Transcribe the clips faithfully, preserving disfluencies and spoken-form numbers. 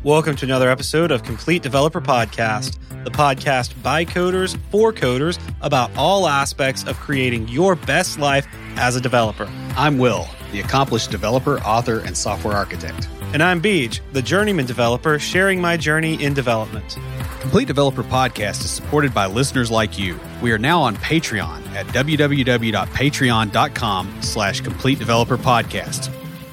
Welcome to another episode of Complete Developer Podcast, the podcast by coders for coders about all aspects of creating your best life as a developer. I'm Will, the accomplished developer, author, and software architect. And I'm Beej, the journeyman developer sharing my journey in development. Complete Developer Podcast is supported by listeners like you. We are now on Patreon at www.patreon.com slash Complete Developer Podcast.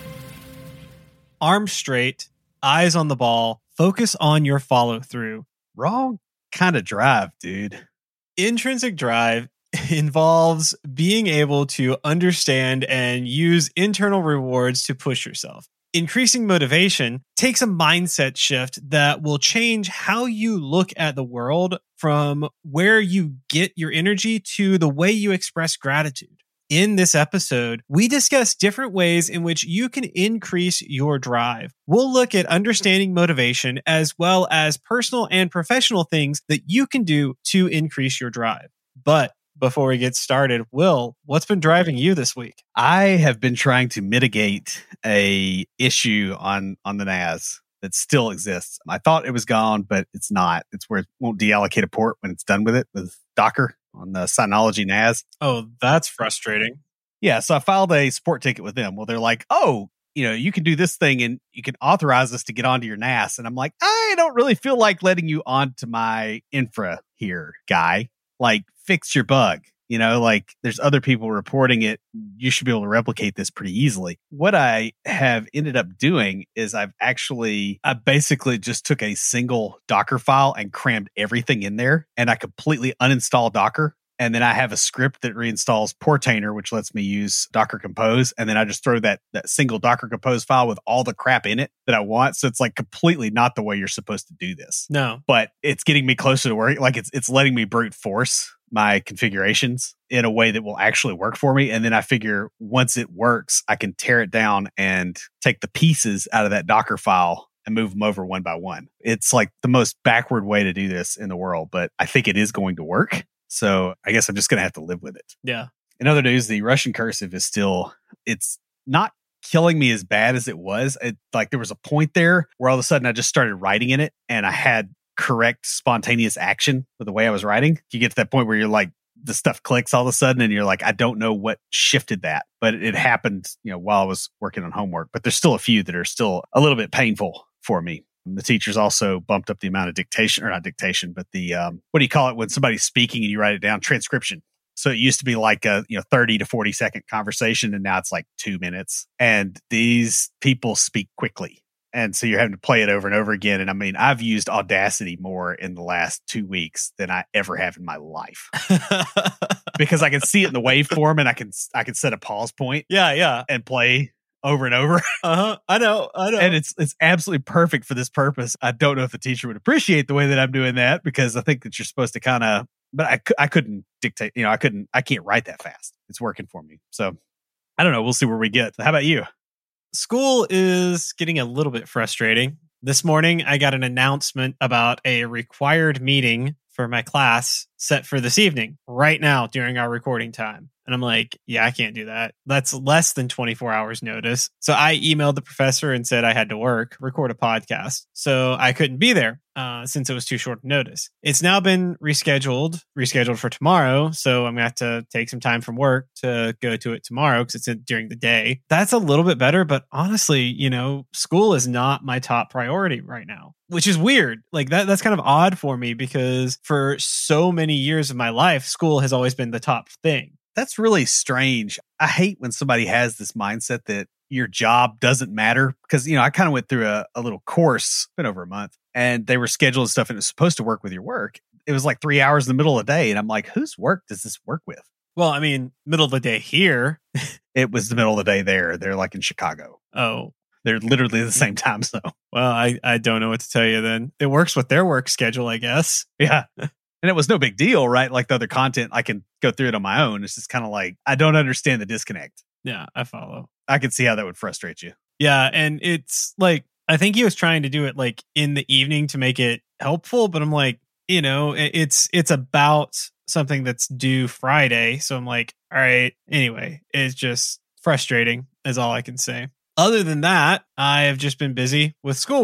Arms straight, eyes on the ball, focus on your follow through. Wrong kind of drive, dude. Intrinsic drive involves being able to understand and use internal rewards to push yourself. Increasing motivation takes a mindset shift that will change how you look at the world, from where you get your energy to the way you express gratitude. In this episode, we discuss different ways in which you can increase your drive. We'll look at understanding motivation as well as personal and professional things that you can do to increase your drive. But before we get started, Will, what's been driving you this week? I have been trying to mitigate a issue on, on the N A S that still exists. I thought it was gone, but it's not. It's where it won't deallocate a port when it's done with it with Docker on the Synology N A S. Oh, that's frustrating. Yeah, so I filed a support ticket with them. Well, they're like, oh, you know, you can do this thing and you can authorize us to get onto your N A S. And I'm like, I don't really feel like letting you onto my infra here, guy. Like, fix your bug. You know, like there's other people reporting it. You should be able to replicate this pretty easily. What I have ended up doing is I've actually, I basically just took a single Docker file and crammed everything in there. And I completely uninstall Docker. And then I have a script that reinstalls Portainer, which lets me use Docker Compose. And then I just throw that, that single Docker Compose file with all the crap in it that I want. So it's like completely not the way you're supposed to do this. No. But it's getting me closer to work. Like it's it's letting me brute force my configurations in a way that will actually work for me. And then I figure once it works, I can tear it down and take the pieces out of that Docker file and move them over one by one. It's like the most backward way to do this in the world, but I think it is going to work. So I guess I'm just going to have to live with it. Yeah. In other news, the Russian cursive is still, it's not killing me as bad as it was. It, like there was a point there where all of a sudden I just started writing in it and I had correct spontaneous action with the way I was writing. You get to that point where you're like, the stuff clicks all of a sudden and you're like, I don't know what shifted that, but it happened, you know, while I was working on homework. But there's still a few that are still a little bit painful for me. The teachers also bumped up the amount of dictation, or not dictation, but the, um, what do you call it when somebody's speaking and you write it down? Transcription. So it used to be like a, you know, thirty to forty second conversation, and now it's like two minutes. And these people speak quickly. And so you're having to play it over and over again. And I mean, I've used Audacity more in the last two weeks than I ever have in my life because I can see it in the waveform and I can, I can set a pause point. Yeah. Yeah. And play over and over. Uh-huh. I know. I know. And it's, it's absolutely perfect for this purpose. I don't know if the teacher would appreciate the way that I'm doing that, because I think that you're supposed to kind of, but I, I couldn't dictate, you know, I couldn't, I can't write that fast. It's working for me. So I don't know. We'll see where we get. How about you? School is getting a little bit frustrating. This morning, I got an announcement about a required meeting for my class set for this evening, right now during our recording time. And I'm like, yeah, I can't do that. That's less than twenty-four hours notice. So I emailed the professor and said I had to work, record a podcast. So I couldn't be there uh, since it was too short notice. It's now been rescheduled, rescheduled for tomorrow. So I'm going to have to take some time from work to go to it tomorrow because it's in, during the day. That's a little bit better. But honestly, you know, school is not my top priority right now, which is weird. Like that, that's kind of odd for me because for so many years of my life, school has always been the top thing. That's really strange. I hate when somebody has this mindset that your job doesn't matter, because, you know, I kind of went through a, a little course, been over a month, and they were scheduling stuff and it was supposed to work with your work. It was like three hours in the middle of the day. And I'm like, whose work does this work with? Well, I mean, middle of the day here. It was the middle of the day there. They're like in Chicago. Oh, they're literally the same time zone. Well, I, I don't know what to tell you then. It works with their work schedule, I guess. Yeah. And it was no big deal, right? Like the other content, I can go through it on my own. It's just kind of like, I don't understand the disconnect. Yeah, I follow. I can see how that would frustrate you. Yeah. And it's like, I think he was trying to do it like in the evening to make it helpful, but I'm like, you know, it's, it's about something that's due Friday. So I'm like, all right, anyway, it's just frustrating is all I can say. Other than that, I have just been busy with schoolwork.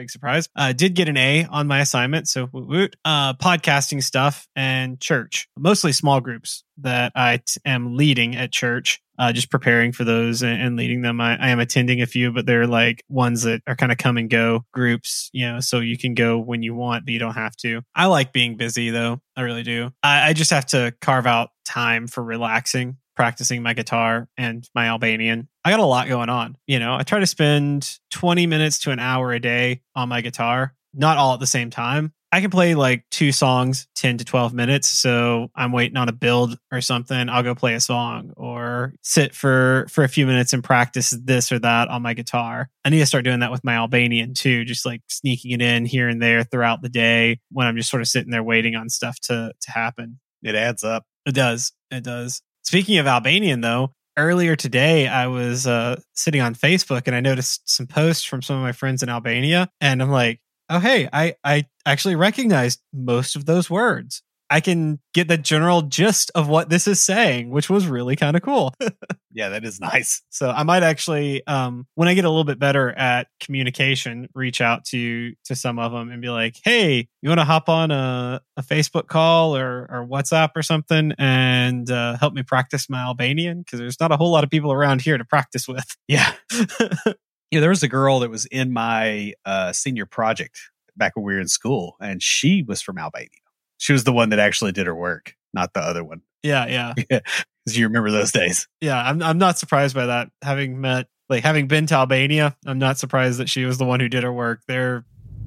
Big surprise. I uh, did get an A on my assignment. So woot woot. Uh, podcasting stuff and church, mostly small groups that I t- am leading at church. Uh, just preparing for those and, and leading them. I, I am attending a few, but they're like ones that are kind of come and go groups, you know, so you can go when you want, but you don't have to. I like being busy though. I really do. I, I just have to carve out time for relaxing, practicing my guitar and my Albanian. I got a lot going on. You know, I try to spend twenty minutes to an hour a day on my guitar, not all at the same time. I can play like two songs, ten to twelve minutes. So I'm waiting on a build or something. I'll go play a song or sit for, for a few minutes and practice this or that on my guitar. I need to start doing that with my Albanian too, just like sneaking it in here and there throughout the day when I'm just sort of sitting there waiting on stuff to, to happen. It adds up. It does. It does. Speaking of Albanian though, earlier today, I was uh, sitting on Facebook and I noticed some posts from some of my friends in Albania. And I'm like, oh, hey, I, I actually recognized most of those words. I can get the general gist of what this is saying, which was really kind of cool. Yeah, that is nice. So I might actually, um, when I get a little bit better at communication, reach out to to some of them and be like, hey, you want to hop on a, a Facebook call or, or WhatsApp or something and uh, help me practice my Albanian? Because there's not a whole lot of people around here to practice with. Yeah. Yeah, there was a girl that was in my uh, senior project back when we were in school, and she was from Albania. She was the one that actually did her work, not the other one. Yeah, yeah. Yeah, because you remember those days. Yeah, I'm I'm not surprised by that. Having met, like, having been to Albania, I'm not surprised that she was the one who did her work. They're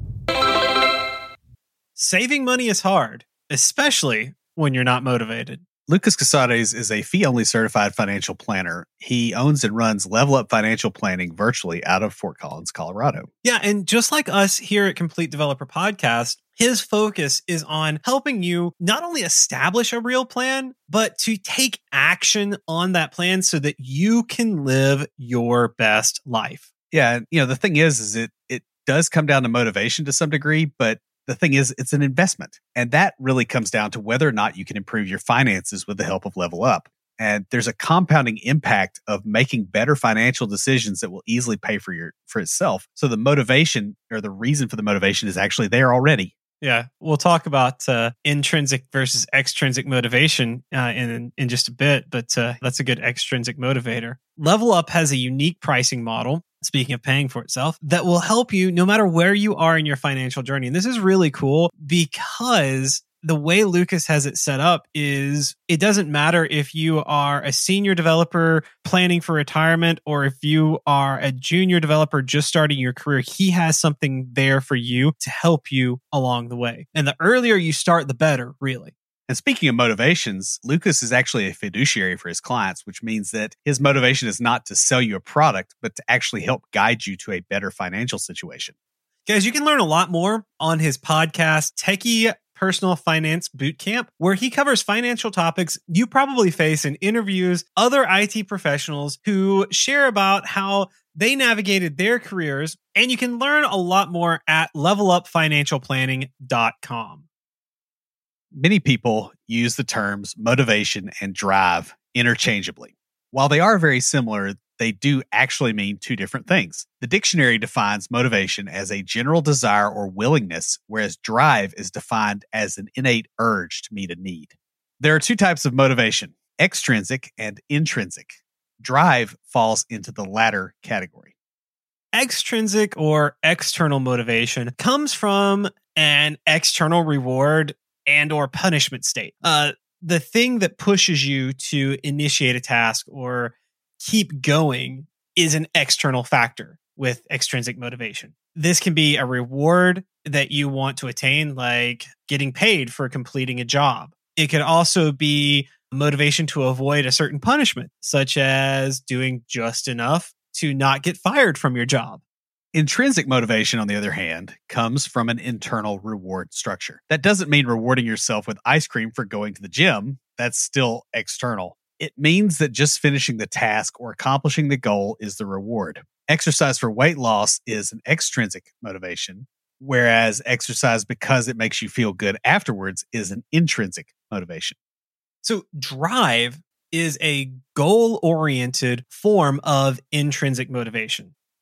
saving money is hard, especially when you're not motivated. Lucas Casades is a fee-only certified financial planner. He owns and runs Level Up Financial Planning virtually out of Fort Collins, Colorado. Yeah, and just like us here at Complete Developer Podcast, his focus is on helping you not only establish a real plan, but to take action on that plan so that you can live your best life. Yeah, you know, the thing is, is it it does come down to motivation to some degree, but the thing is, it's an investment. And that really comes down to whether or not you can improve your finances with the help of Level Up. And there's a compounding impact of making better financial decisions that will easily pay for your for itself. So the motivation or the reason for the motivation is actually there already. Yeah, we'll talk about uh, intrinsic versus extrinsic motivation uh, in in just a bit, but uh, that's a good extrinsic motivator. Level Up has a unique pricing model, speaking of paying for itself, that will help you no matter where you are in your financial journey. And this is really cool because the way Lucas has it set up is it doesn't matter if you are a senior developer planning for retirement or if you are a junior developer just starting your career. He has something there for you to help you along the way. And the earlier you start, the better, really. And speaking of motivations, Lucas is actually a fiduciary for his clients, which means that his motivation is not to sell you a product, but to actually help guide you to a better financial situation. Guys, you can learn a lot more on his podcast, Techie Personal Finance Bootcamp, where he covers financial topics you probably face in interviews, other I T professionals who share about how they navigated their careers, and you can learn a lot more at level up financial planning dot com. Many people use the terms motivation and drive interchangeably. While they are very similar, they do actually mean two different things. The dictionary defines motivation as a general desire or willingness, whereas drive is defined as an innate urge to meet a need. There are two types of motivation, extrinsic and intrinsic. Drive falls into the latter category. Extrinsic or external motivation comes from an external reward and or punishment state. Uh, the thing that pushes you to initiate a task or keep going is an external factor with extrinsic motivation. This can be a reward that you want to attain, like getting paid for completing a job. It could also be motivation to avoid a certain punishment, such as doing just enough to not get fired from your job. Intrinsic motivation, on the other hand, comes from an internal reward structure. That doesn't mean rewarding yourself with ice cream for going to the gym. That's still external. It means that just finishing the task or accomplishing the goal is the reward. Exercise for weight loss is an extrinsic motivation, whereas exercise because it makes you feel good afterwards is an intrinsic motivation. So drive is a goal-oriented form of intrinsic motivation.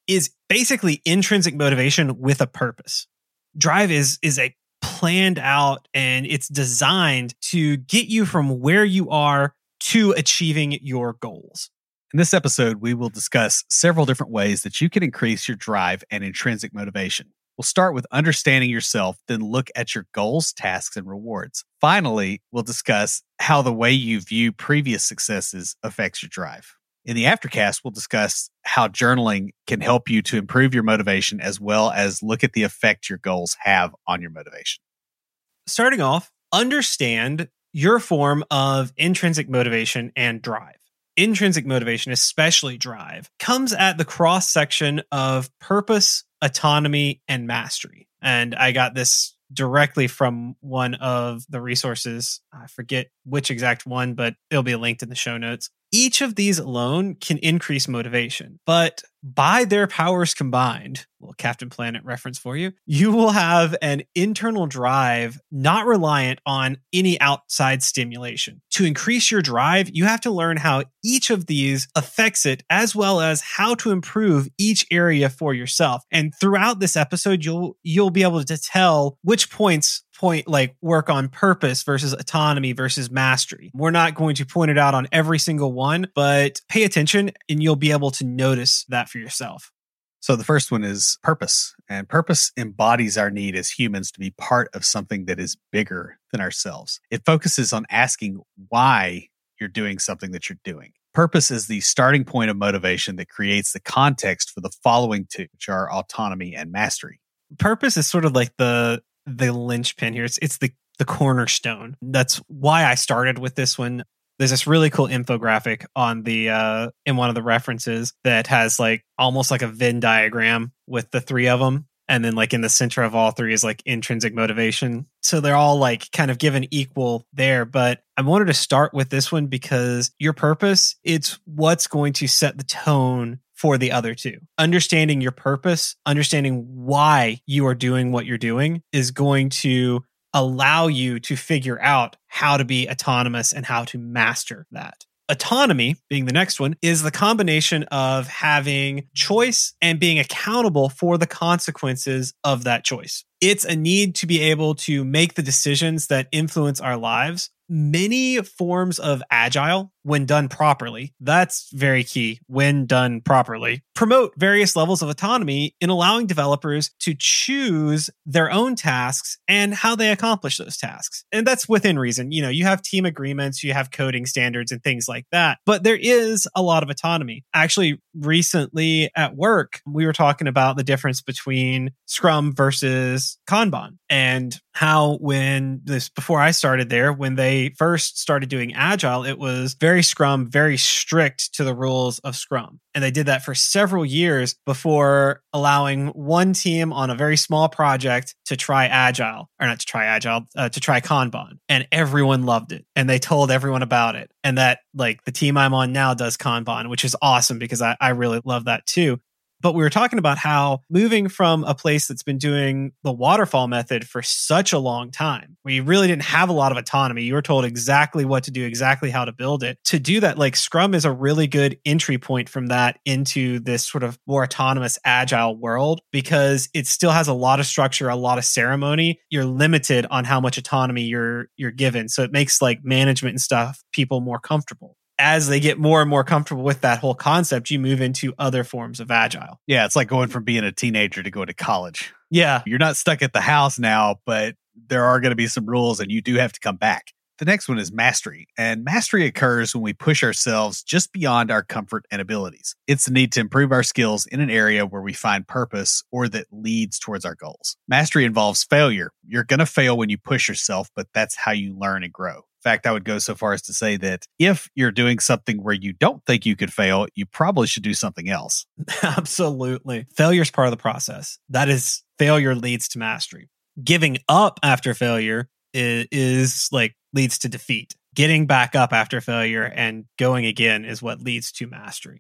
is basically intrinsic motivation with a purpose. Drive is is a planned out, and it's designed to get you from where you are to achieving your goals. In this episode, we will discuss several different ways that you can increase your drive and intrinsic motivation. We'll start with understanding yourself, then look at your goals, tasks, and rewards. Finally, we'll discuss how the way you view previous successes affects your drive. In the aftercast, we'll discuss how journaling can help you to improve your motivation, as well as look at the effect your goals have on your motivation. Starting off, understand your form of intrinsic motivation and drive. Intrinsic motivation, especially drive, comes at the cross section of purpose, autonomy, and mastery. And I got this directly from one of the resources. I forget which exact one, but it'll be linked in the show notes. Each of these alone can increase motivation, but by their powers combined, little Captain Planet reference for you, you will have an internal drive not reliant on any outside stimulation. To increase your drive, you have to learn how each of these affects it, as well as how to improve each area for yourself. And throughout this episode, you'll you'll be able to tell which points point like work on purpose versus autonomy versus mastery. We're not going to point it out on every single one, but pay attention and you'll be able to notice that for yourself. So the first one is purpose, and purpose embodies our need as humans to be part of something that is bigger than ourselves. It focuses on asking why you're doing something that you're doing. Purpose is the starting point of motivation that creates the context for the following two, which are autonomy and mastery. Purpose is sort of like the the linchpin here. It's it's the the cornerstone. That's why I started with this one. There's this really cool infographic on the uh, in one of the references that has like almost like a Venn diagram with the three of them. And then like in the center of all three is like intrinsic motivation. So they're all like kind of given equal there. But I wanted to start with this one because your purpose, it's what's going to set the tone for the other two. Understanding your purpose, understanding why you are doing what you're doing is going to allow you to figure out how to be autonomous and how to master that. Autonomy, being the next one, is the combination of having choice and being accountable for the consequences of that choice. It's a need to be able to make the decisions that influence our lives. Many forms of agile, when done properly, that's very key, when done properly, promote various levels of autonomy in allowing developers to choose their own tasks and how they accomplish those tasks. And that's within reason. You know, you have team agreements, you have coding standards and things like that, but there is a lot of autonomy. Actually, recently at work, we were talking about the difference between Scrum versus Kanban and how when this, before I started there, when they first started doing Agile, it was very Scrum, very strict to the rules of Scrum. And they did that for several years before allowing one team on a very small project to try Agile, or not to try Agile, uh, to try Kanban. And everyone loved it. And they told everyone about it. And that, like, the team I'm on now does Kanban, which is awesome because I, I really love that too. But we were talking about how moving from a place that's been doing the waterfall method for such a long time, where you really didn't have a lot of autonomy, you were told exactly what to do, exactly how to build it. To do that, like Scrum is a really good entry point from that into this sort of more autonomous, agile world, because it still has a lot of structure, a lot of ceremony. You're limited on how much autonomy you're you're given. So it makes like management and stuff, people more comfortable. As they get more and more comfortable with that whole concept, you move into other forms of agile. Yeah, it's like going from being a teenager to going to college. Yeah. You're not stuck at the house now, but there are going to be some rules and you do have to come back. The next one is mastery. And mastery occurs when we push ourselves just beyond our comfort and abilities. It's the need to improve our skills in an area where we find purpose or that leads towards our goals. Mastery involves failure. You're going to fail when you push yourself, but that's how you learn and grow. In fact, I would go so far as to say that if you're doing something where you don't think you could fail, you probably should do something else. Absolutely. Failure is part of the process. That is, failure leads to mastery. Giving up after failure is, is like leads to defeat. Getting back up after failure and going again is what leads to mastery.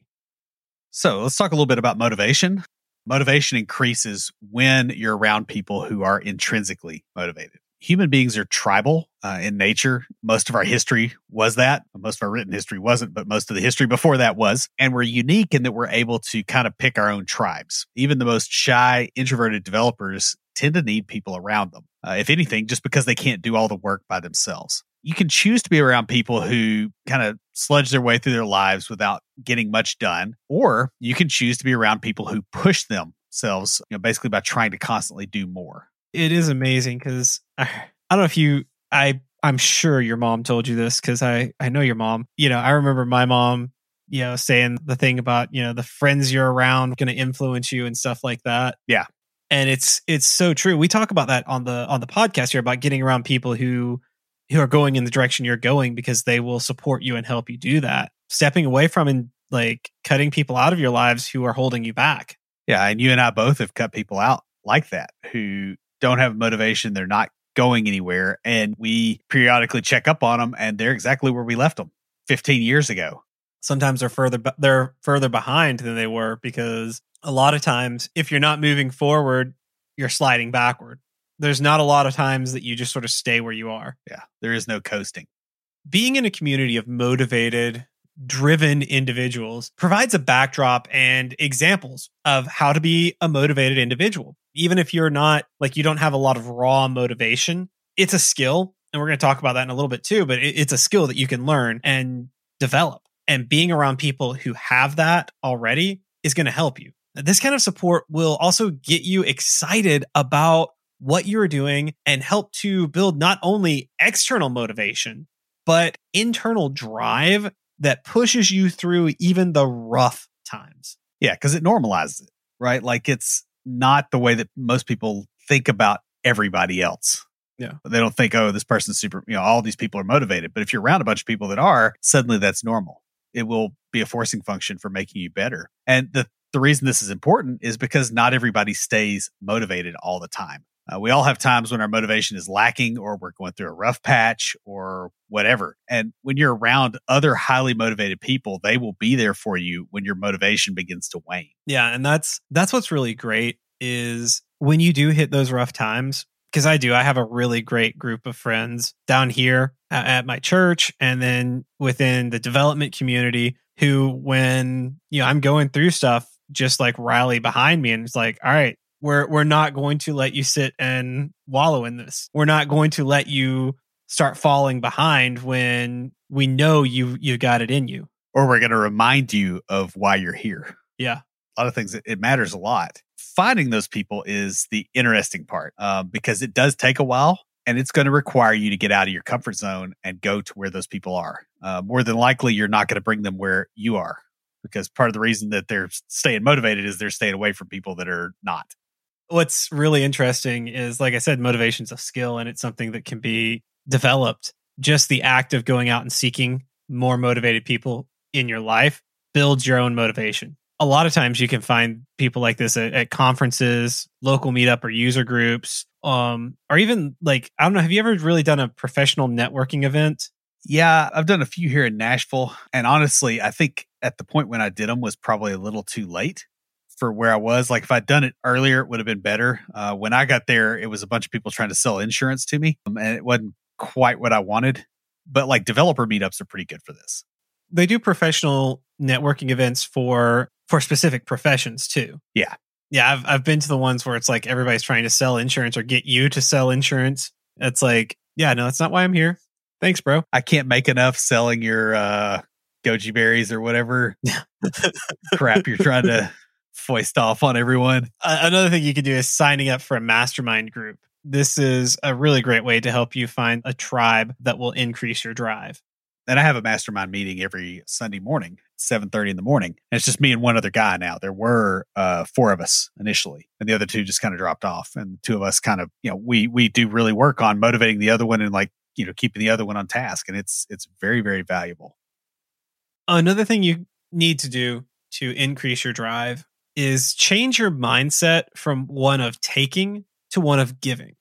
So let's talk a little bit about motivation. Motivation increases when you're around people who are intrinsically motivated. human beings are tribal uh, in nature. Most of our history was that. Most of our written history wasn't, but most of the history before that was. And we're unique in that we're able to kind of pick our own tribes. Even the most shy, introverted developers tend to need people around them. Uh, if anything, just because they can't do all the work by themselves. You can choose to be around people who kind of sludge their way through their lives without getting much done, or you can choose to be around people who push themselves, you know, basically by trying to constantly do more. It is amazing because I, I don't know if you, I, I'm sure your mom told you this because I, I know your mom. You know, I remember my mom, you know, saying the thing about, you know, the friends you're around going to influence you and stuff like that. Yeah. And it's, it's so true. We talk about that on the, on the podcast here about getting around people who, who are going in the direction you're going because they will support you and help you do that. Stepping away from and like cutting people out of your lives who are holding you back. Yeah. And you and I both have cut people out like that who don't have motivation. They're not going anywhere. And we periodically check up on them and they're exactly where we left them fifteen years ago. Sometimes they're further, they're further behind than they were because a lot of times if you're not moving forward, you're sliding backward. There's not a lot of times that you just sort of stay where you are. Yeah, there is no coasting. Being in a community of motivated, driven individuals provides a backdrop and examples of how to be a motivated individual. Even if you're not, like, you don't have a lot of raw motivation, it's a skill. And we're going to talk about that in a little bit too, but it's a skill that you can learn and develop. And being around people who have that already is going to help you. This kind of support will also get you excited about what you're doing and help to build not only external motivation, but internal drive that pushes you through even the rough times. Yeah, because it normalizes it, right? Like it's not the way that most people think about everybody else. Yeah. They don't think, oh, this person's super, you know, all these people are motivated. But if you're around a bunch of people that are, suddenly that's normal. It will be a forcing function for making you better. And the, the reason this is important is because not everybody stays motivated all the time. Uh, we all have times when our motivation is lacking or we're going through a rough patch or whatever. And when you're around other highly motivated people, they will be there for you when your motivation begins to wane. Yeah. And that's, that's what's really great is when you do hit those rough times, because I do, I have a really great group of friends down here at, at my church and then within the development community who, when, you know, I'm going through stuff, just like rally behind me and it's like, all right, We're we're not going to let you sit and wallow in this. We're not going to let you start falling behind when we know you you got it in you. Or we're going to remind you of why you're here. Yeah. A lot of things, it, it matters a lot. Finding those people is the interesting part uh, because it does take a while and it's going to require you to get out of your comfort zone and go to where those people are. Uh, more than likely, you're not going to bring them where you are because part of the reason that they're staying motivated is they're staying away from people that are not. What's really interesting is, like I said, motivation's a skill and it's something that can be developed. Just the act of going out and seeking more motivated people in your life builds your own motivation. A lot of times you can find people like this at, at conferences, local meetup or user groups, um, or even like, I don't know, have you ever really done a professional networking event? Yeah, I've done a few here in Nashville. And honestly, I think at the point when I did them was probably a little too late for where I was. Like if I'd done it earlier, it would have been better. Uh, when I got there, it was a bunch of people trying to sell insurance to me um, and it wasn't quite what I wanted. But like developer meetups are pretty good for this. They do professional networking events for for specific professions too. Yeah. Yeah, I've I've been to the ones where it's like everybody's trying to sell insurance or get you to sell insurance. It's like, yeah, no, that's not why I'm here. Thanks, bro. I can't make enough selling your uh, goji berries or whatever crap you're trying to foist off on everyone. Uh, another thing you could do is signing up for a mastermind group. This is a really great way to help you find a tribe that will increase your drive. And I have a mastermind meeting every Sunday morning, seven thirty in the morning. And it's just me and one other guy now. There were uh, four of us initially, and the other two just kind of dropped off. And the two of us kind of, you know, we we do really work on motivating the other one and like, you know, keeping the other one on task. And it's it's very, very valuable. Another thing you need to do to increase your drive is change your mindset from one of taking to one of giving.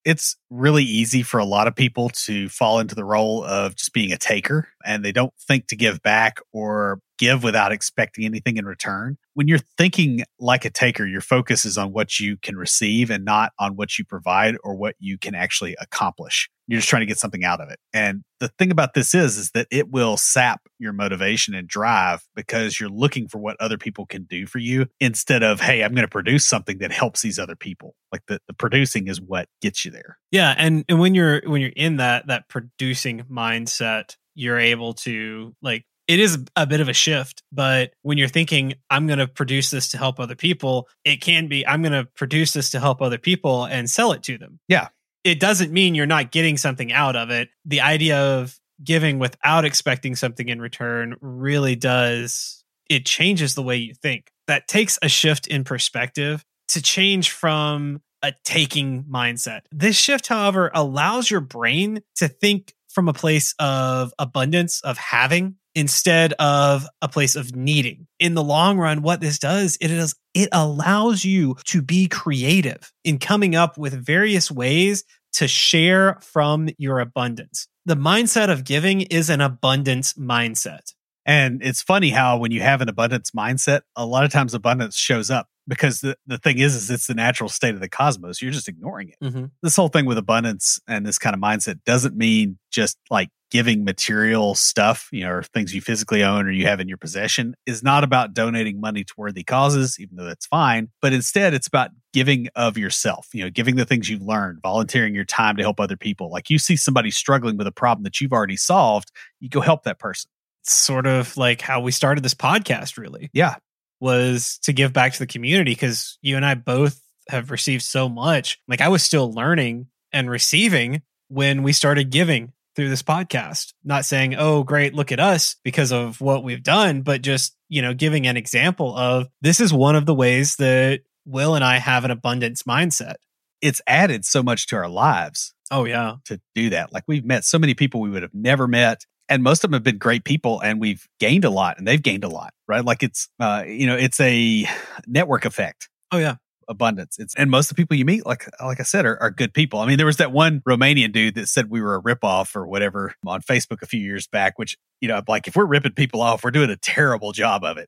It's really easy for a lot of people to fall into the role of just being a taker, and they don't think to give back or give without expecting anything in return. When you're thinking like a taker, your focus is on what you can receive and not on what you provide or what you can actually accomplish. You're just trying to get something out of it. And the thing about this is, is that it will sap your motivation and drive because you're looking for what other people can do for you instead of, hey, I'm going to produce something that helps these other people. Like the, the producing is what gets you there. Yeah. And, and when you're, when you're in that, that producing mindset, you're able to like, it is a bit of a shift, but when you're thinking, I'm going to produce this to help other people, it can be, I'm going to produce this to help other people and sell it to them. Yeah. It doesn't mean you're not getting something out of it. The idea of giving without expecting something in return really does, it changes the way you think. That takes a shift in perspective to change from a taking mindset. This shift, however, allows your brain to think from a place of abundance, of having, instead of a place of needing. In the long run, what this does, it is it allows you to be creative in coming up with various ways to share from your abundance. The mindset of giving is an abundance mindset. And it's funny how when you have an abundance mindset, a lot of times abundance shows up because the, the thing is, is it's the natural state of the cosmos. You're just ignoring it. Mm-hmm. This whole thing with abundance and this kind of mindset doesn't mean just like giving material stuff, you know, or things you physically own or you have in your possession. Is not about donating money to worthy causes, even though that's fine. But instead, it's about giving of yourself, you know, giving the things you've learned, volunteering your time to help other people. Like you see somebody struggling with a problem that you've already solved, you go help that person. It's sort of like how we started this podcast, really. Yeah. Was to give back to the community because you and I both have received so much. Like I was still learning and receiving when we started giving through this podcast. Not saying, oh, great, look at us because of what we've done, but just, you know, giving an example of this is one of the ways that Will and I have an abundance mindset. It's added so much to our lives. Oh, yeah. To do that. Like we've met so many people we would have never met. And most of them have been great people and we've gained a lot and they've gained a lot, right? Like it's, uh, you know, it's a network effect. Oh, yeah. Abundance. It's, and most of the people you meet, like, like I said, are, are good people. I mean, there was that one Romanian dude that said we were a ripoff or whatever on Facebook a few years back, which, you know, like if we're ripping people off, we're doing a terrible job of it.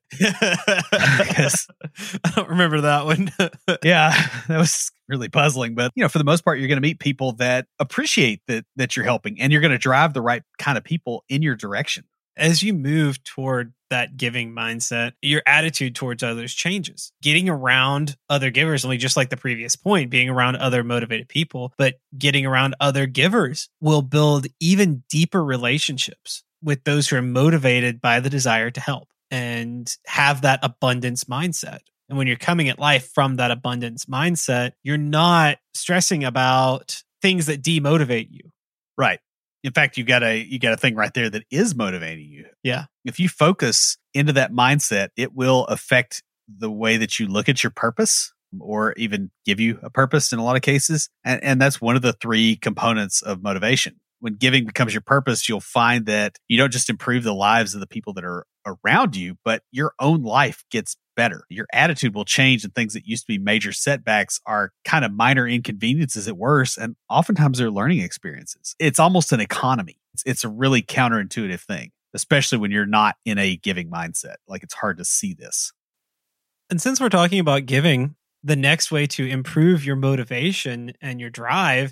Because, I don't remember that one. Yeah, that was really puzzling. But, you know, for the most part, you're going to meet people that appreciate that, that you're helping and you're going to drive the right kind of people in your direction. As you move toward that giving mindset, your attitude towards others changes. Getting around other givers, only just like the previous point, being around other motivated people, but getting around other givers will build even deeper relationships with those who are motivated by the desire to help and have that abundance mindset. And when you're coming at life from that abundance mindset, you're not stressing about things that demotivate you. Right. In fact, you got a you got a thing right there that is motivating you. Yeah. If you focus into that mindset, it will affect the way that you look at your purpose or even give you a purpose in a lot of cases. And, and that's one of the three components of motivation. When giving becomes your purpose, you'll find that you don't just improve the lives of the people that are around you, but your own life gets better. Your attitude will change and things that used to be major setbacks are kind of minor inconveniences at worst. And oftentimes they're learning experiences. It's almost an economy. It's, it's a really counterintuitive thing, especially when you're not in a giving mindset. Like it's hard to see this. And since we're talking about giving, the next way to improve your motivation and your drive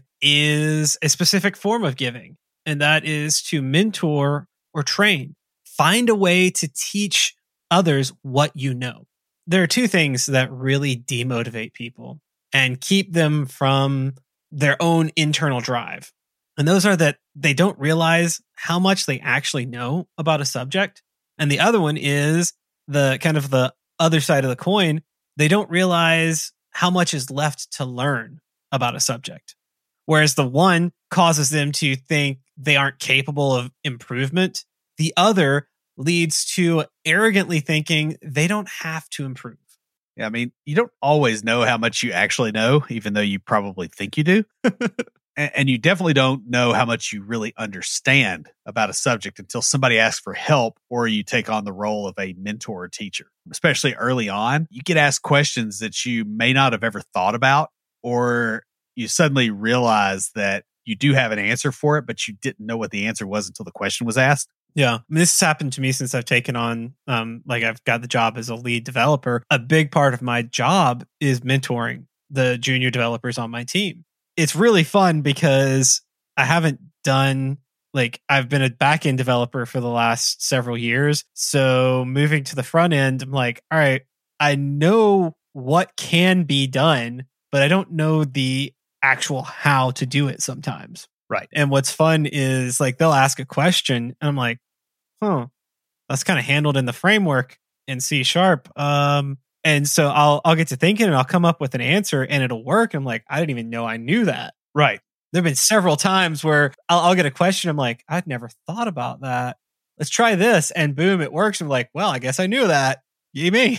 is a specific form of giving. And that is to mentor or train. Find a way to teach others what you know. There are two things that really demotivate people and keep them from their own internal drive. And those are that they don't realize how much they actually know about a subject. And the other one is the kind of the other side of the coin. They don't realize how much is left to learn about a subject. Whereas the one causes them to think they aren't capable of improvement. The other leads to arrogantly thinking they don't have to improve. Yeah, I mean, you don't always know how much you actually know, even though you probably think you do. and, and you definitely don't know how much you really understand about a subject until somebody asks for help or you take on the role of a mentor or teacher. Especially early on, you get asked questions that you may not have ever thought about, or you suddenly realize that you do have an answer for it, but you didn't know what the answer was until the question was asked. Yeah. I mean, this has happened to me since I've taken on, um, like I've got the job as a lead developer. A big part of my job is mentoring the junior developers on my team. It's really fun because I haven't done, like, I've been a back-end developer for the last several years. So moving to the front end, I'm like, all right, I know what can be done, but I don't know the actual how to do it sometimes. Right. And what's fun is like they'll ask a question and I'm like, huh, that's kind of handled in the framework in C sharp. Um, and so I'll I'll get to thinking and I'll come up with an answer and it'll work. I'm like, I didn't even know I knew that. Right. There have been several times where I'll, I'll get a question. I'm like, I'd never thought about that. Let's try this. And boom, it works. I'm like, well, I guess I knew that. Yay me.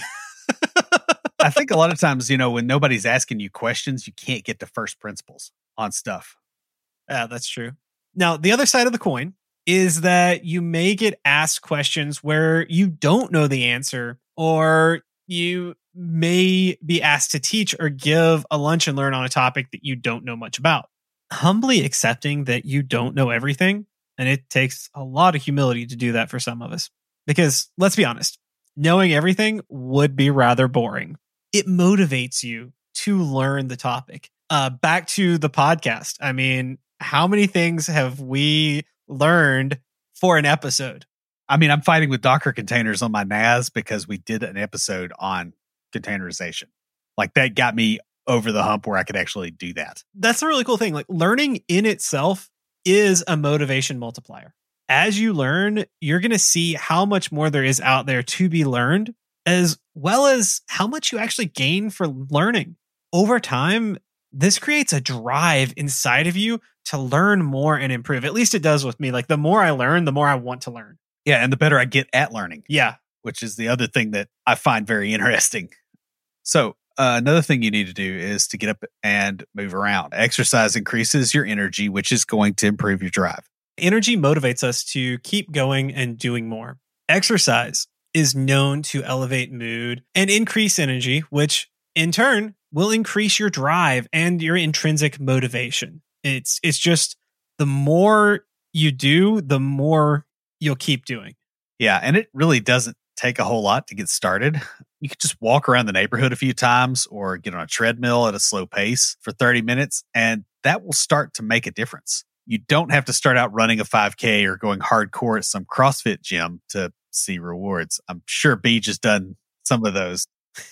I think a lot of times, you know, when nobody's asking you questions, you can't get to first principles on stuff. Yeah, that's true. Now, the other side of the coin is that you may get asked questions where you don't know the answer, or you may be asked to teach or give a lunch and learn on a topic that you don't know much about. Humbly accepting that you don't know everything, and it takes a lot of humility to do that for some of us. Because let's be honest, knowing everything would be rather boring. It motivates you to learn the topic. Uh, back to the podcast. I mean, how many things have we learned for an episode? I mean, I'm fighting with Docker containers on my N A S because we did an episode on containerization. Like that got me over the hump where I could actually do that. That's a really cool thing. Like learning in itself is a motivation multiplier. As you learn, you're going to see how much more there is out there to be learned, as well as how much you actually gain for learning. Over time, this creates a drive inside of you to learn more and improve. At least it does with me. Like the more I learn, the more I want to learn. Yeah, and the better I get at learning. Yeah. Which is the other thing that I find very interesting. So uh, another thing you need to do is to get up and move around. Exercise increases your energy, which is going to improve your drive. Energy motivates us to keep going and doing more. Exercise is known to elevate mood and increase energy, which in turn will increase your drive and your intrinsic motivation. It's it's just the more you do, the more you'll keep doing. Yeah, and it really doesn't take a whole lot to get started. You could just walk around the neighborhood a few times or get on a treadmill at a slow pace for thirty minutes, and that will start to make a difference. You don't have to start out running a five K or going hardcore at some CrossFit gym to see rewards. I'm sure Beej has done some of those.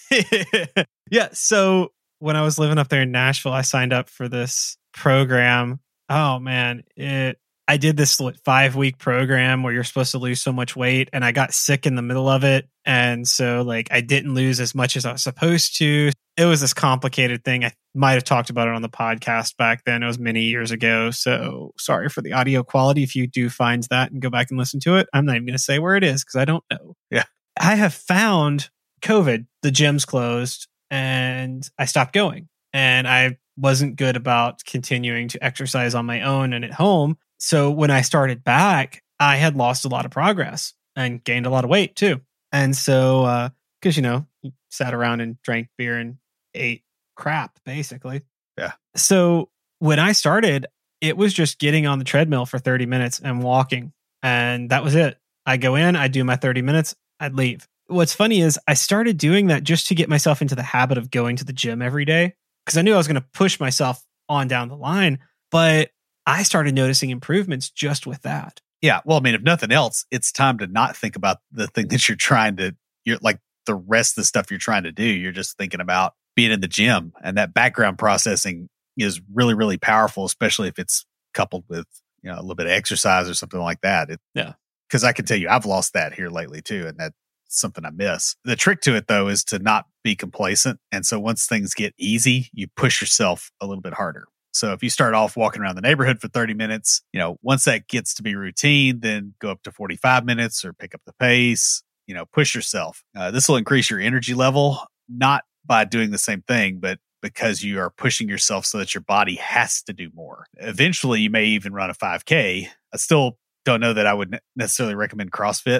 Yeah. So when I was living up there in Nashville, I signed up for this program. Oh man, it, I did this five week program where you're supposed to lose so much weight, and I got sick in the middle of it. And so like I didn't lose as much as I was supposed to. It was this complicated thing. I might have talked about it on the podcast back then. It was many years ago. So sorry for the audio quality. If you do find that and go back and listen to it, I'm not even going to say where it is because I don't know. Yeah. I have found COVID, the gym's closed, and I stopped going. And I wasn't good about continuing to exercise on my own and at home. So when I started back, I had lost a lot of progress and gained a lot of weight too. And so, uh, because, you know, you sat around and drank beer and ate crap, basically. Yeah. So when I started, it was just getting on the treadmill for thirty minutes and walking. And that was it. I go in, I do my thirty minutes, I'd leave. What's funny is I started doing that just to get myself into the habit of going to the gym every day because I knew I was going to push myself on down the line. But I started noticing improvements just with that. Yeah. Well, I mean, if nothing else, it's time to not think about the thing that you're trying to, you're like the rest of the stuff you're trying to do. You're just thinking about being in the gym, and that background processing is really, really powerful, especially if it's coupled with, you know, a little bit of exercise or something like that. It, yeah. Cause I can tell you, I've lost that here lately too. And that's something I miss. The trick to it though, is to not be complacent. And so once things get easy, you push yourself a little bit harder. So if you start off walking around the neighborhood for thirty minutes, you know, once that gets to be routine, then go up to forty-five minutes or pick up the pace, you know, push yourself. Uh, this will increase your energy level, not by doing the same thing, but because you are pushing yourself so that your body has to do more. Eventually, you may even run a five K. I still don't know that I would necessarily recommend CrossFit.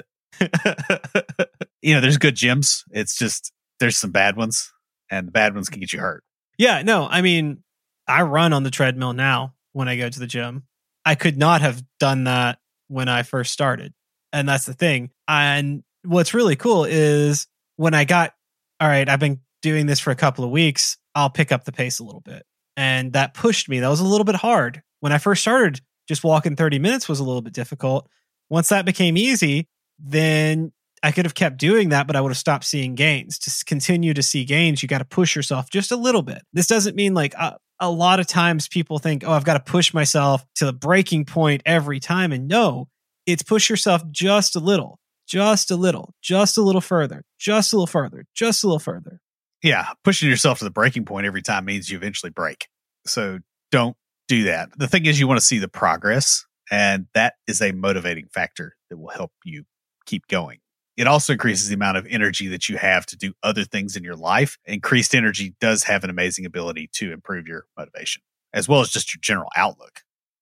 You know, there's good gyms. It's just, there's some bad ones, and the bad ones can get you hurt. Yeah, no, I mean, I run on the treadmill now when I go to the gym. I could not have done that when I first started. And that's the thing. And what's really cool is when I got, all right, I've been doing this for a couple of weeks, I'll pick up the pace a little bit. And that pushed me. That was a little bit hard. When I first started, just walking thirty minutes was a little bit difficult. Once that became easy, then I could have kept doing that, but I would have stopped seeing gains. To continue to see gains, you got to push yourself just a little bit. This doesn't mean like uh, a lot of times people think, oh, I've got to push myself to the breaking point every time. And no, it's push yourself just a little, just a little, just a little further, just a little further, just a little further. Yeah, pushing yourself to the breaking point every time means you eventually break. So don't do that. The thing is, you want to see the progress, and that is a motivating factor that will help you keep going. It also increases the amount of energy that you have to do other things in your life. Increased energy does have an amazing ability to improve your motivation, as well as just your general outlook.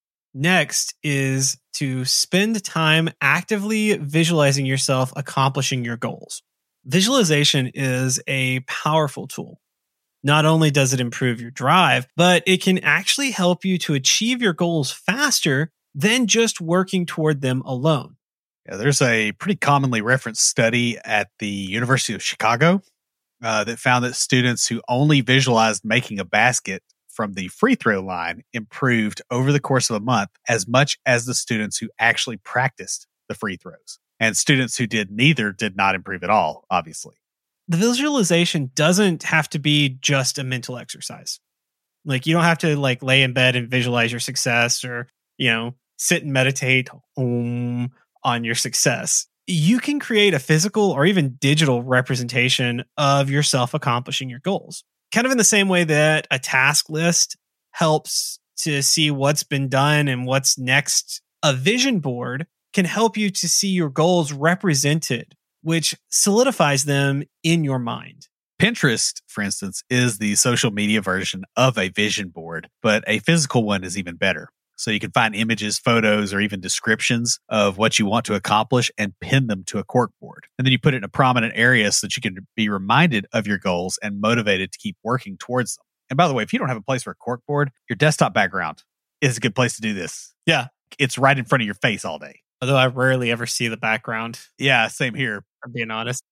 Next is to spend time actively visualizing yourself accomplishing your goals. Visualization is a powerful tool. Not only does it improve your drive, but it can actually help you to achieve your goals faster than just working toward them alone. Yeah, there's a pretty commonly referenced study at the University of Chicago uh, that found that students who only visualized making a basket from the free throw line improved over the course of a month as much as the students who actually practiced the free throws. And students who did neither did not improve at all, obviously. The visualization doesn't have to be just a mental exercise. Like you don't have to like lay in bed and visualize your success or, you know, sit and meditate um, on your success. You can create a physical or even digital representation of yourself accomplishing your goals. Kind of in the same way that a task list helps to see what's been done and what's next. A vision board can help you to see your goals represented, which solidifies them in your mind. Pinterest, for instance, is the social media version of a vision board, but a physical one is even better. So you can find images, photos, or even descriptions of what you want to accomplish and pin them to a corkboard. And then you put it in a prominent area so that you can be reminded of your goals and motivated to keep working towards them. And by the way, if you don't have a place for a corkboard, your desktop background is a good place to do this. Yeah. It's right in front of your face all day. Although I rarely ever see the background. Yeah, same here. I'm being honest.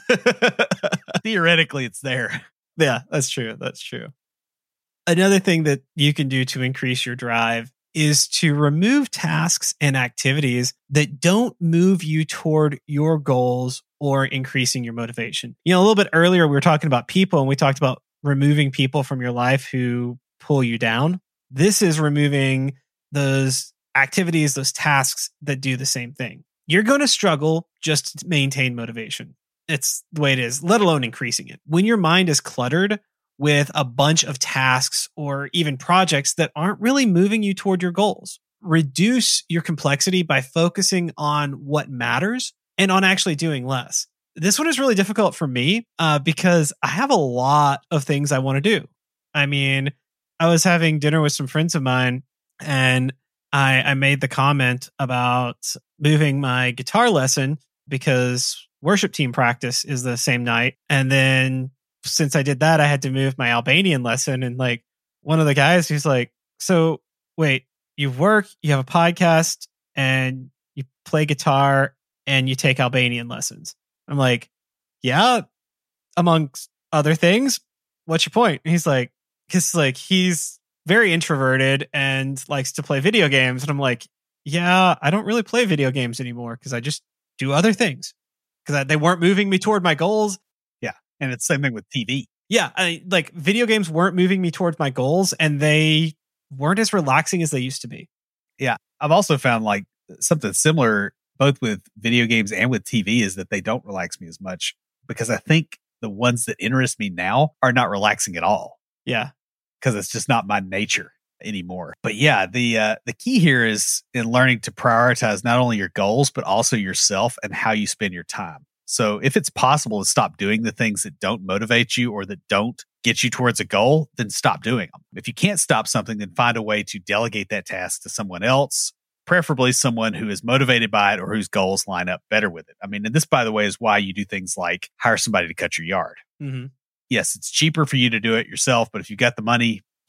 Theoretically, it's there. Yeah, that's true. That's true. Another thing that you can do to increase your drive is to remove tasks and activities that don't move you toward your goals or increasing your motivation. You know, a little bit earlier, we were talking about people and we talked about removing people from your life who pull you down. This is removing those activities, those tasks that do the same thing. You're going to struggle just to maintain motivation. It's the way it is, let alone increasing it. When your mind is cluttered with a bunch of tasks or even projects that aren't really moving you toward your goals, reduce your complexity by focusing on what matters and on actually doing less. This one is really difficult for me uh, because I have a lot of things I want to do. I mean, I was having dinner with some friends of mine and I, I made the comment about moving my guitar lesson because worship team practice is the same night. And then since I did that, I had to move my Albanian lesson. And like one of the guys who's like, so wait, you work, you have a podcast and you play guitar and you take Albanian lessons. I'm like, yeah, amongst other things. What's your point? And he's like, because like he's very introverted and likes to play video games. And I'm like, yeah, I don't really play video games anymore because I just do other things because they weren't moving me toward my goals. Yeah. And it's the same thing with T V. Yeah. I, like video games weren't moving me towards my goals and they weren't as relaxing as they used to be. Yeah. I've also found like something similar both with video games and with T V is that they don't relax me as much because I think the ones that interest me now are not relaxing at all. Yeah. Because it's just not my nature anymore. But yeah, the uh, the key here is in learning to prioritize not only your goals, but also yourself and how you spend your time. So if it's possible to stop doing the things that don't motivate you or that don't get you towards a goal, then stop doing them. If you can't stop something, then find a way to delegate that task to someone else, preferably someone who is motivated by it or whose goals line up better with it. I mean, and this, by the way, is why you do things like hire somebody to cut your yard. Mm-hmm. Yes, it's cheaper for you to do it yourself, but if you got the money,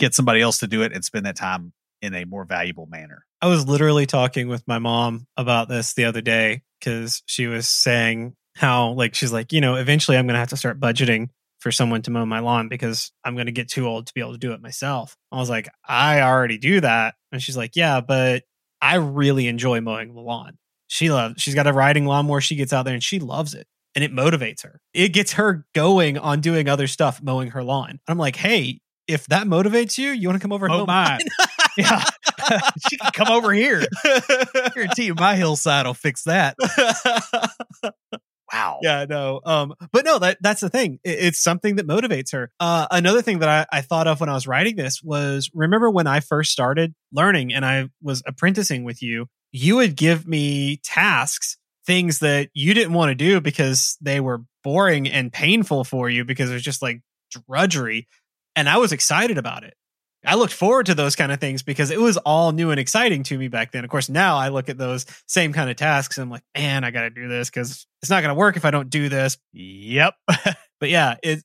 get somebody else to do it and spend that time in a more valuable manner. I was literally talking with my mom about this the other day because she was saying how, like, she's like, you know, eventually I'm going to have to start budgeting for someone to mow my lawn because I'm going to get too old to be able to do it myself. I was like, I already do that. And she's like, yeah, but I really enjoy mowing the lawn. She loves, she's got a riding lawnmower. She gets out there and she loves it. And it motivates her. It gets her going on doing other stuff, mowing her lawn. I'm like, hey, if that motivates you, you want to come over and mow mow mine? mine? Yeah. She can come over here. I guarantee you my hillside will fix that. Wow. Yeah, no. Um, but no, that that's the thing. It, it's something that motivates her. Uh, another thing that I, I thought of when I was writing this was, remember when I first started learning and I was apprenticing with you, you would give me tasks, things that you didn't want to do because they were boring and painful for you because it was just like drudgery. And I was excited about it. I looked forward to those kind of things because it was all new and exciting to me back then. Of course, now I look at those same kind of tasks and I'm like, man, I got to do this because it's not going to work if I don't do this. Yep. But yeah, it,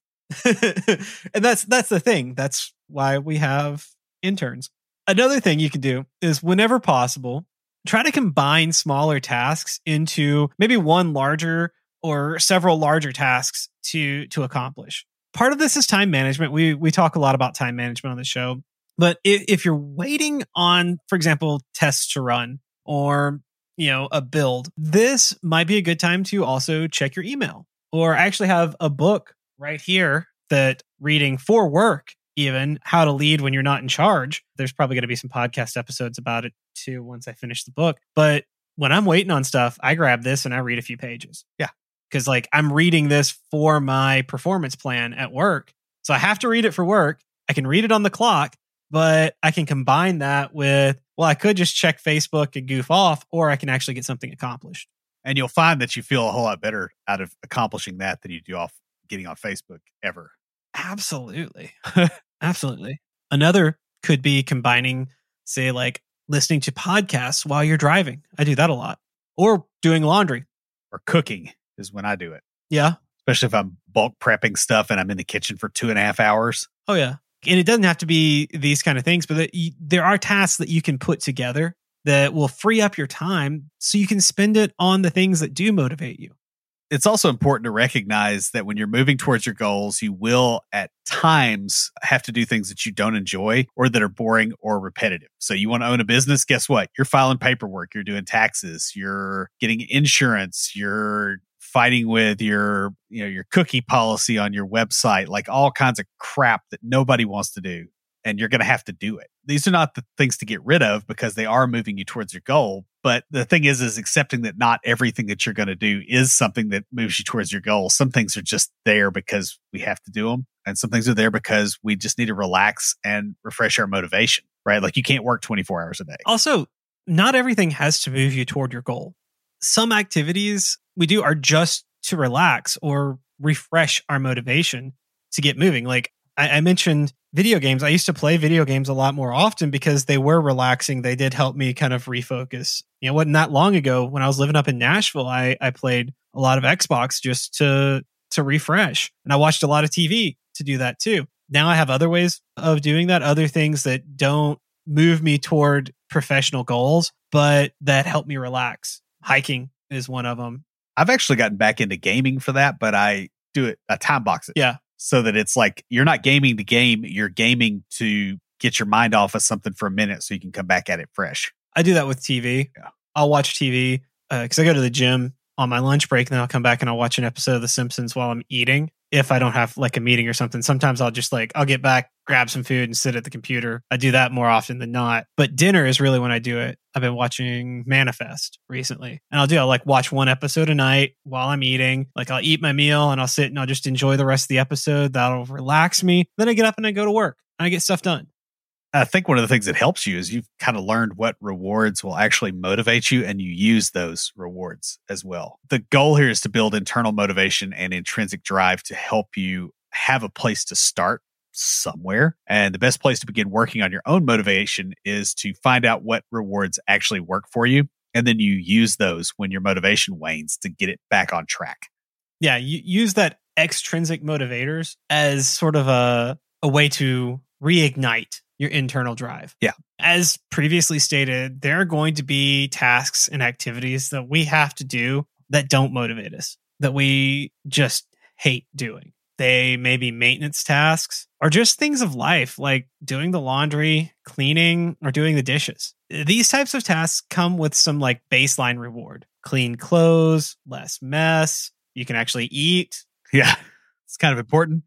and that's, that's the thing. That's why we have interns. Another thing you can do is whenever possible, try to combine smaller tasks into maybe one larger or several larger tasks to, to accomplish. Part of this is time management. We we talk a lot about time management on the show. But if, if you're waiting on, for example, tests to run or, you know, a build, this might be a good time to also check your email. Or I actually have a book right here that reading for work, even how to lead when you're not in charge. There's probably going to be some podcast episodes about it too once I finish the book. But when I'm waiting on stuff, I grab this and I read a few pages. Yeah. Because like I'm reading this for my performance plan at work. So I have to read it for work. I can read it on the clock, but I can combine that with, well, I could just check Facebook and goof off, or I can actually get something accomplished. And you'll find that you feel a whole lot better out of accomplishing that than you do off getting on Facebook ever. Absolutely. Absolutely. Another could be combining, say, like listening to podcasts while you're driving. I do that a lot. Or doing laundry. Or cooking is when I do it. Yeah. Especially if I'm bulk prepping stuff and I'm in the kitchen for two and a half hours. Oh, yeah. And it doesn't have to be these kind of things, but there are tasks that you can put together that will free up your time so you can spend it on the things that do motivate you. It's also important to recognize that when you're moving towards your goals, you will at times have to do things that you don't enjoy or that are boring or repetitive. So you want to own a business? Guess what? You're filing paperwork. You're doing taxes. You're getting insurance. You're fighting with your, you know, your cookie policy on your website, like all kinds of crap that nobody wants to do. And you're going to have to do it. These are not the things to get rid of because they are moving you towards your goal. But the thing is, is accepting that not everything that you're going to do is something that moves you towards your goal. Some things are just there because we have to do them. And some things are there because we just need to relax and refresh our motivation, right? Like you can't work twenty-four hours a day. Also, not everything has to move you toward your goal. Some activities we do are just to relax or refresh our motivation to get moving. Like I, I mentioned video games. I used to play video games a lot more often because they were relaxing. They did help me kind of refocus. You know, wasn't that long ago when I was living up in Nashville, I, I played a lot of Xbox just to to refresh. And I watched a lot of T V to do that too. Now I have other ways of doing that, other things that don't move me toward professional goals, but that help me relax. Hiking is one of them. I've actually gotten back into gaming for that, but I do it, I time box it. Yeah. So that it's like, you're not gaming to game, you're gaming to get your mind off of something for a minute so you can come back at it fresh. I do that with T V. Yeah. I'll watch T V because uh, I go to the gym on my lunch break and then I'll come back and I'll watch an episode of The Simpsons while I'm eating. If I don't have like a meeting or something, sometimes I'll just like, I'll get back, grab some food and sit at the computer. I do that more often than not. But dinner is really when I do it. I've been watching Manifest recently. And I'll do, I'll like watch one episode a night while I'm eating. Like I'll eat my meal and I'll sit and I'll just enjoy the rest of the episode. That'll relax me. Then I get up and I go to work and I get stuff done. I think one of the things that helps you is you've kind of learned what rewards will actually motivate you and you use those rewards as well. The goal here is to build internal motivation and intrinsic drive to help you have a place to start somewhere. And the best place to begin working on your own motivation is to find out what rewards actually work for you. And then you use those when your motivation wanes to get it back on track. Yeah, you use that extrinsic motivators as sort of a, a way to reignite your internal drive. Yeah. As previously stated, there are going to be tasks and activities that we have to do that don't motivate us, that we just hate doing. They may be maintenance tasks or just things of life like doing the laundry, cleaning, or doing the dishes. These types of tasks come with some like baseline reward. Clean clothes, less mess. You can actually eat. Yeah, it's kind of important.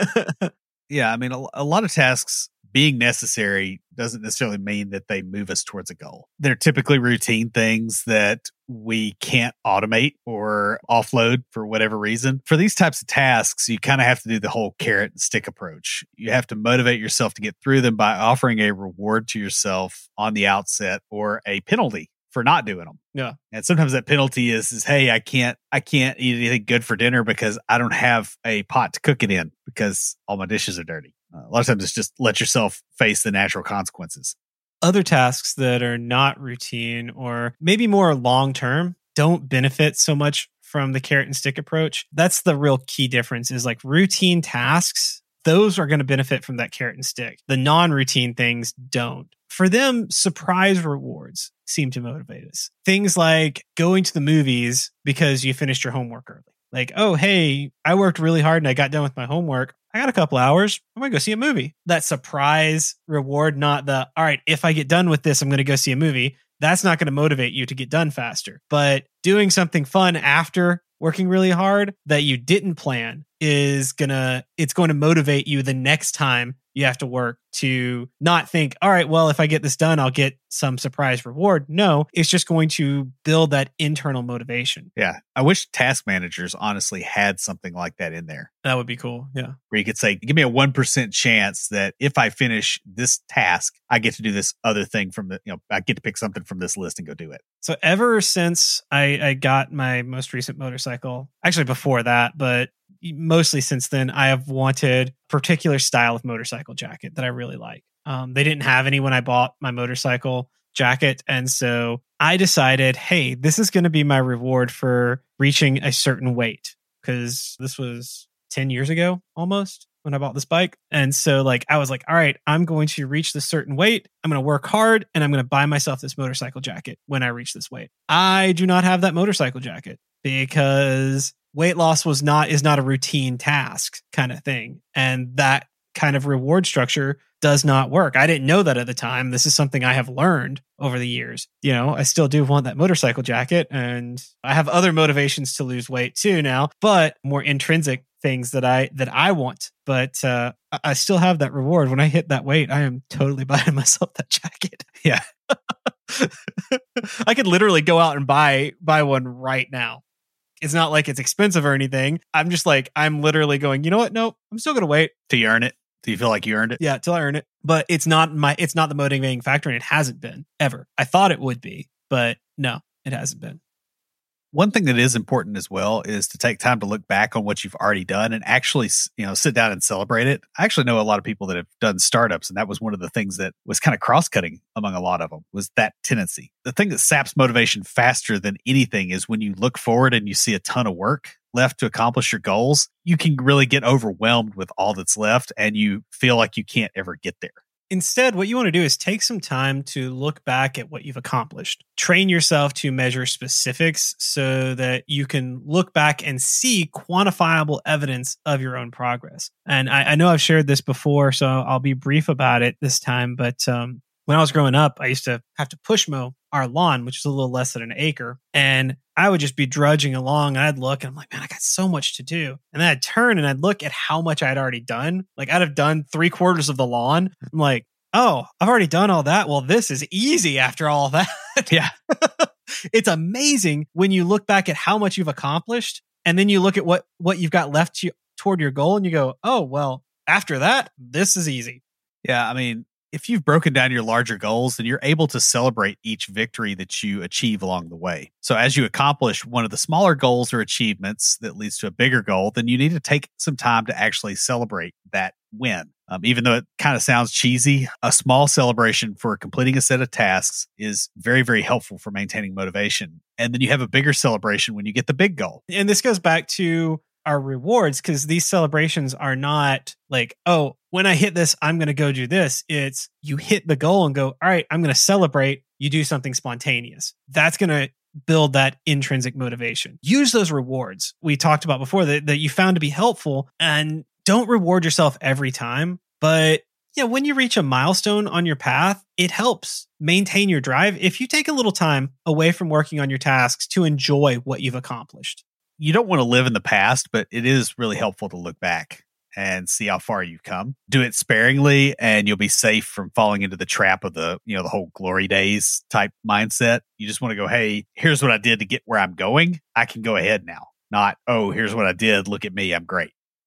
Yeah, I mean, a, a lot of tasks being necessary doesn't necessarily mean that they move us towards a goal. They're typically routine things that we can't automate or offload for whatever reason. For these types of tasks, you kind of have to do the whole carrot and stick approach. You have to motivate yourself to get through them by offering a reward to yourself on the outset or a penalty for not doing them. Yeah. And sometimes that penalty is, is, hey, I can't, I can't eat anything good for dinner because I don't have a pot to cook it in because all my dishes are dirty. Uh, a lot of times it's just let yourself face the natural consequences. Other tasks that are not routine or maybe more long-term don't benefit so much from the carrot and stick approach. That's the real key difference is like routine tasks. Those are going to benefit from that carrot and stick. The non-routine things don't. For them, surprise rewards seem to motivate us. Things like going to the movies because you finished your homework early. Like, oh, hey, I worked really hard and I got done with my homework. I got a couple hours. I'm going to go see a movie. That surprise reward, not the, all right, if I get done with this, I'm going to go see a movie. That's not going to motivate you to get done faster. But doing something fun after working really hard that you didn't plan is gonna, it's going to motivate you the next time you have to work to not think, all right, well, if I get this done, I'll get some surprise reward. No, it's just going to build that internal motivation. Yeah. I wish task managers honestly had something like that in there. That would be cool. Yeah. Where you could say, give me a one percent chance that if I finish this task, I get to do this other thing from the, you know, I get to pick something from this list and go do it. So ever since I, I got my most recent motorcycle, actually before that, but mostly since then, I have wanted a particular style of motorcycle jacket that I really like. Um, they didn't have any when I bought my motorcycle jacket. And so I decided, hey, this is going to be my reward for reaching a certain weight. Because this was ten years ago almost when I bought this bike. And so like, I was like, all right, I'm going to reach this certain weight. I'm going to work hard and I'm going to buy myself this motorcycle jacket when I reach this weight. I do not have that motorcycle jacket because weight loss was not, is not a routine task kind of thing. And that kind of reward structure does not work. I didn't know that at the time. This is something I have learned over the years. You know, I still do want that motorcycle jacket and I have other motivations to lose weight too now, but more intrinsic things that I, that I want. But uh, I still have that reward. When I hit that weight, I am totally buying myself that jacket. Yeah. I could literally go out and buy, buy one right now. It's not like it's expensive or anything. I'm just like, I'm literally going, you know what? No, I'm still going to wait. Do you earn it? Do you feel like you earned it? Yeah, till I earn it. But it's not my, it's not the motivating factor, and it hasn't been ever. I thought it would be, but no, it hasn't been. One thing that is important as well is to take time to look back on what you've already done and actually, you know, sit down and celebrate it. I actually know a lot of people that have done startups, and that was one of the things that was kind of cross-cutting among a lot of them was that tendency. The thing that saps motivation faster than anything is when you look forward and you see a ton of work left to accomplish your goals, you can really get overwhelmed with all that's left and you feel like you can't ever get there. Instead, what you want to do is take some time to look back at what you've accomplished. Train yourself to measure specifics so that you can look back and see quantifiable evidence of your own progress. And I, I know I've shared this before, so I'll be brief about it this time. But um, when I was growing up, I used to have to push mow our lawn, which is a little less than an acre. And I would just be drudging along and I'd look and I'm like, man, I got so much to do. And then I'd turn and I'd look at how much I'd already done. Like I'd have done three quarters of the lawn. I'm like, oh, I've already done all that. Well, this is easy after all that. Yeah. It's amazing when you look back at how much you've accomplished and then you look at what, what you've got left to, toward your goal and you go, oh, well, after that, this is easy. Yeah. I mean, if you've broken down your larger goals, then you're able to celebrate each victory that you achieve along the way. So as you accomplish one of the smaller goals or achievements that leads to a bigger goal, then you need to take some time to actually celebrate that win. Um, even though it kind of sounds cheesy, a small celebration for completing a set of tasks is very, very helpful for maintaining motivation. And then you have a bigger celebration when you get the big goal. And this goes back to our rewards, because these celebrations are not like, oh, when I hit this, I'm going to go do this. It's you hit the goal and go, all right, I'm going to celebrate. You do something spontaneous. That's going to build that intrinsic motivation. Use those rewards we talked about before that, that you found to be helpful, and don't reward yourself every time. But yeah, when you reach a milestone on your path, it helps maintain your drive if you take a little time away from working on your tasks to enjoy what you've accomplished. You don't want to live in the past, but it is really helpful to look back and see how far you've come. Do it sparingly, and you'll be safe from falling into the trap of the, you know, the whole glory days type mindset. You just want to go, hey, here's what I did to get where I'm going. I can go ahead now. Not, oh, here's what I did. Look at me. I'm great.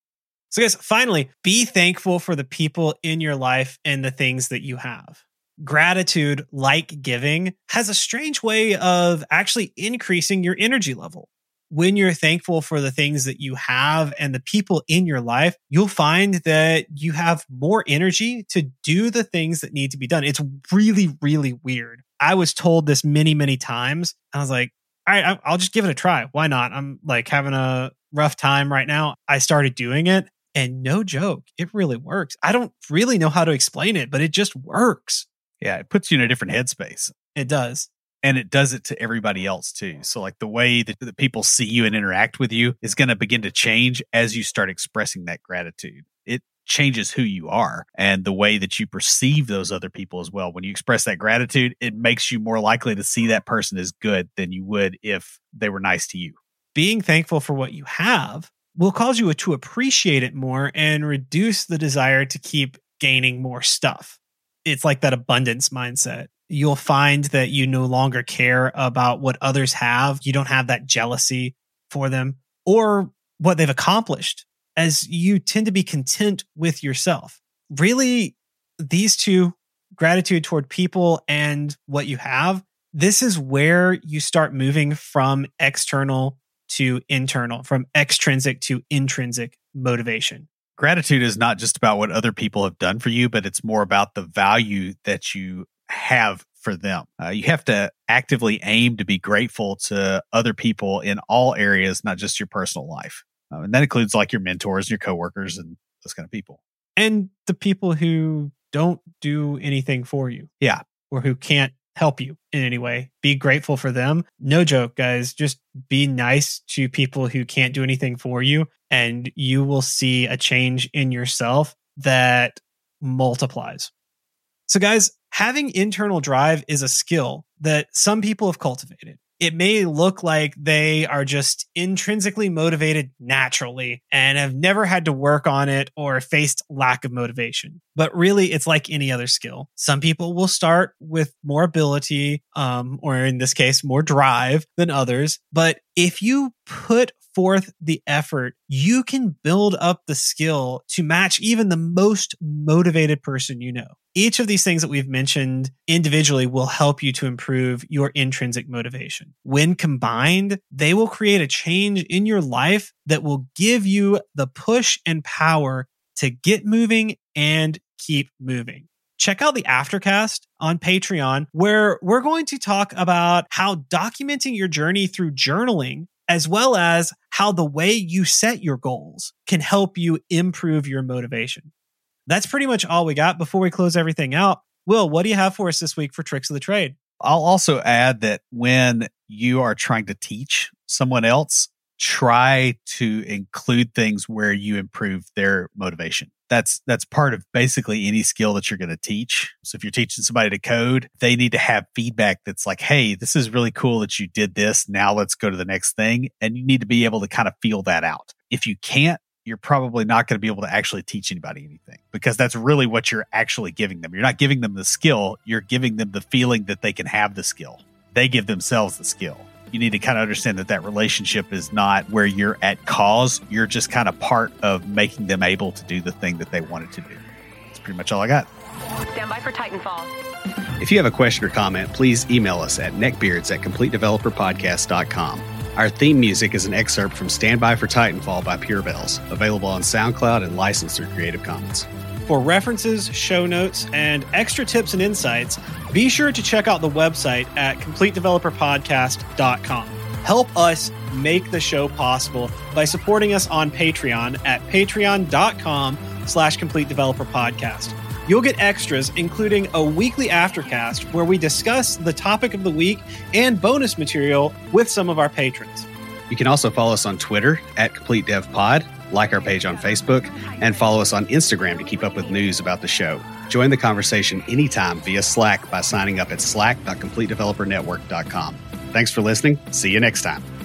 So guys, finally, be thankful for the people in your life and the things that you have. Gratitude, like giving, has a strange way of actually increasing your energy level. When you're thankful for the things that you have and the people in your life, you'll find that you have more energy to do the things that need to be done. It's really, really weird. I was told this many, many times. I was like, all right, I'll just give it a try. Why not? I'm like having a rough time right now. I started doing it. And no joke, it really works. I don't really know how to explain it, but it just works. Yeah, it puts you in a different headspace. It does. And it does it to everybody else too. So like the way that, that people see you and interact with you is going to begin to change as you start expressing that gratitude. It changes who you are and the way that you perceive those other people as well. When you express that gratitude, it makes you more likely to see that person as good than you would if they were nice to you. Being thankful for what you have will cause you to appreciate it more and reduce the desire to keep gaining more stuff. It's like that abundance mindset. You'll find that you no longer care about what others have. You don't have that jealousy for them or what they've accomplished, as you tend to be content with yourself. Really, these two, gratitude toward people and what you have, this is where you start moving from external to internal, from extrinsic to intrinsic motivation. Gratitude is not just about what other people have done for you, but it's more about the value that you have for them. Uh, you have to actively aim to be grateful to other people in all areas, not just your personal life. Uh, and that includes like your mentors, your coworkers, and those kind of people. And the people who don't do anything for you. Yeah. Or who can't help you in any way. Be grateful for them. No joke, guys. Just be nice to people who can't do anything for you, and you will see a change in yourself that multiplies. So guys, having internal drive is a skill that some people have cultivated. It may look like they are just intrinsically motivated naturally and have never had to work on it or faced lack of motivation. But really, it's like any other skill. Some people will start with more ability, um, or in this case, more drive than others. But if you put forth the effort, you can build up the skill to match even the most motivated person you know. Each of these things that we've mentioned individually will help you to improve your intrinsic motivation. When combined, they will create a change in your life that will give you the push and power to get moving and keep moving. Check out the Aftercast on Patreon, where we're going to talk about how documenting your journey through journaling, as well as how the way you set your goals, can help you improve your motivation. That's pretty much all we got. Before we close everything out, Will, what do you have for us this week for Tricks of the Trade? I'll also add that when you are trying to teach someone else, try to include things where you improve their motivation. That's that's part of basically any skill that you're going to teach. So if you're teaching somebody to code, they need to have feedback that's like, hey, this is really cool that you did this. Now let's go to the next thing. And you need to be able to kind of feel that out. If you can't, you're probably not going to be able to actually teach anybody anything, because that's really what you're actually giving them. You're not giving them the skill. You're giving them the feeling that they can have the skill. They give themselves the skill. You need to kind of understand that that relationship is not where you're at cause. You're just kind of part of making them able to do the thing that they wanted to do. That's pretty much all I got. Stand by for Titanfall. If you have a question or comment, please email us at neckbeards at complete developer podcast dot com. Our theme music is an excerpt from Stand By for Titanfall by Pure Bells, available on SoundCloud and licensed through Creative Commons. For references, show notes, and extra tips and insights, be sure to check out the website at complete developer podcast dot com. Help us make the show possible by supporting us on Patreon at patreon.com slash complete developer podcast. You'll get extras, including a weekly aftercast where we discuss the topic of the week and bonus material with some of our patrons. You can also follow us on Twitter at Complete Dev Pod, like our page on Facebook, and follow us on Instagram to keep up with news about the show. Join the conversation anytime via Slack by signing up at slack dot complete developer network dot com. Thanks for listening. See you next time.